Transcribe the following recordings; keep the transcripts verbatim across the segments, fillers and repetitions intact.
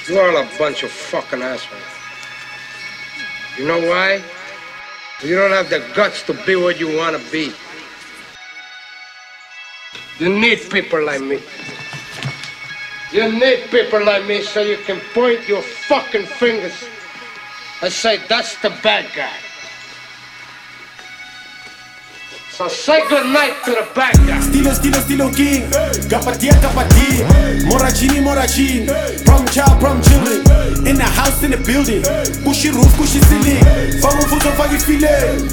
You're all a bunch of fucking assholes. You know why? You don't have the guts to be what you want to be. You need people like me. You need people like me so you can point your fucking fingers and say, that's the bad guy. So say goodnight to the bad guy. Stilo, stilo, stilo king. Kapatia, kapati. Morachini, morachin. Prom child, prom children. In the house, in the building. Bushy roof, bushy ceiling. Fango fuso, fagi file.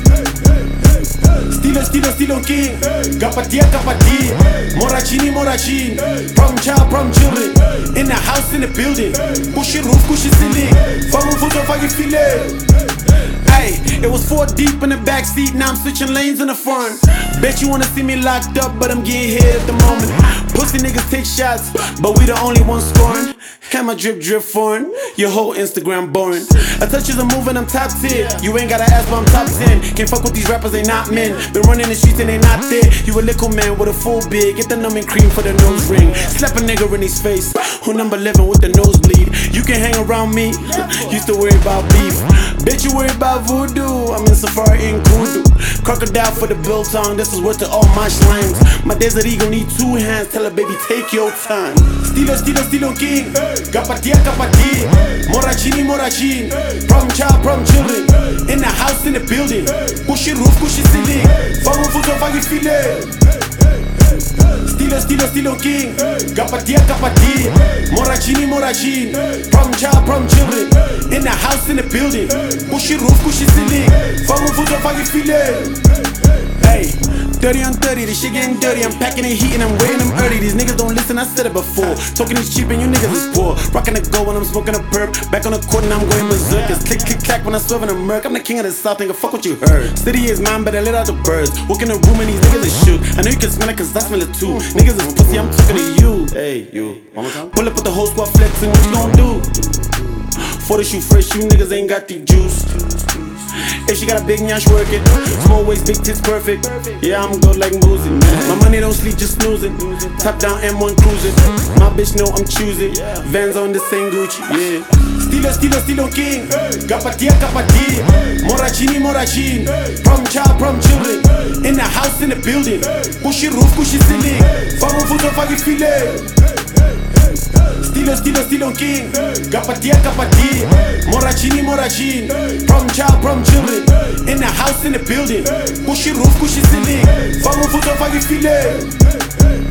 Stilo, stilo, stilo king. Kapatia, kapati. Morachini, morachin. Prom child, prom children. In the house, in the building. Bushy roof, bushy ceiling. Fango fuso, fagi file. Hey, it was four deep in the backseat, now I'm switching lanes in the front. Bet you wanna see me locked up, but I'm getting hit at the moment. Pussy niggas take shots, but we the only ones scoring. Had my drip drip foreign, your whole Instagram boring. I touch is a move and I'm top tier. You ain't gotta ask, but I'm top ten. Can't fuck with these rappers, they not men. Been running the streets and they not there. You a little man with a full beard. Get the numbing cream for the nose ring. Slap a nigga in his face. Who number eleven with the nosebleed? You can hang around me. Used to worry about beef. Bet you worry about voodoo. I'm in Safari in Kudu. Crocodile for the biltong. This is worth to all my slimes. My desert eagle need two hands. Tell her baby take your time. Stilo, stilo, stilo king. Kapatia, kapati. Morachini, morachin. Prom child, prom children. In the house, in the building. Bushy roof, bushy ceiling. Fango fuso, fagi file. Stilo, stilo, stilo king. Kapatia, kapati. Morachini, morachin. Prom child, prom children. In the house, in the building. Bushy roof, bushy ceiling. Fango fuso, fagi file. Hey, thirty on thirty, this shit getting dirty. I'm packing and heating, I'm wearing them early. These niggas don't listen, I said it before. Talking is cheap and you niggas is poor. Rocking the gold when I'm smoking a perp. Back on the court and I'm going berserk. It's click, click, clack when I swerve in a murk. I'm the king of the south, nigga, fuck what you heard. City is mine, but I let out the birds. Walk in the room and these niggas is shook. I know you can smell it cause I smell it too. Niggas is pussy, I'm talking to you. Hey, you, one more time. Pull up with the whole squad flexing, what you gon' do? For the shoe fresh, you niggas ain't got the juice. If she got a big nyash, work it. Small waist, big tits, perfect. Yeah, I'm good like Boozy. My money don't sleep, just snoozing. Top down M one cruising. My bitch know I'm choosing. Vans on the same Gucci, yeah. Stilo, stilo, stilo king. Kapatia, kapati. Morachini, morachin. Prom child, prom children. In the house, in the building. Bushy roof, bushy ceiling. Fango fuso, fagi file. Stilo, stilo, stilo king. Kapatia, kapati. Morachini, morachin. Prom child, prom children. In the house, in the building. Bushy roof, bushy ceiling. Fango fuso, fagi file.